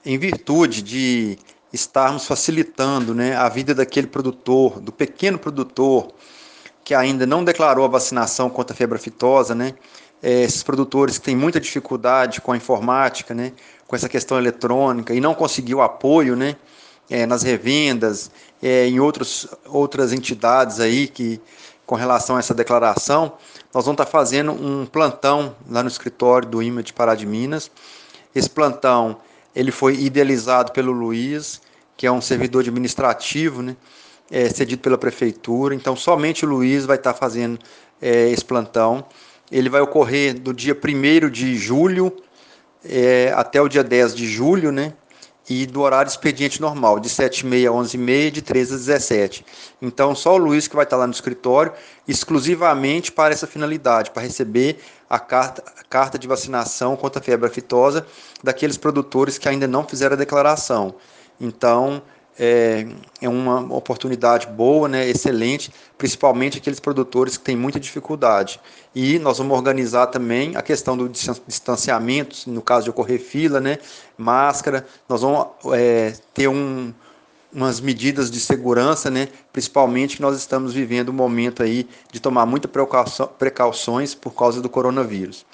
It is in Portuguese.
em virtude de estarmos facilitando, né, a vida daquele produtor, do pequeno produtor que ainda não declarou a vacinação contra a febre aftosa, né, esses produtores que têm muita dificuldade com a informática, né, com essa questão eletrônica e não conseguiu apoio, né, nas revendas, em outras entidades aí que com relação a essa declaração, nós vamos estar fazendo um plantão lá no escritório do IMA de Pará de Minas. Esse plantão ele foi idealizado pelo Luiz, que é um servidor administrativo, né, cedido pela prefeitura. Então, somente o Luiz vai estar fazendo esse plantão. Ele vai ocorrer do dia 1º de julho até o dia 10 de julho, né? E do horário expediente normal, de 7h30 a 11h30, de 13 a 17. Então, só o Luiz que vai estar lá no escritório, exclusivamente para essa finalidade, para receber a carta de vacinação contra a febre aftosa daqueles produtores que ainda não fizeram a declaração. Então, é uma oportunidade boa, né, excelente, principalmente aqueles produtores que têm muita dificuldade. E nós vamos organizar também a questão do distanciamento, no caso de ocorrer fila, né, máscara, nós vamos ter umas medidas de segurança, né, principalmente que nós estamos vivendo um momento aí de tomar muitas precauções por causa do coronavírus.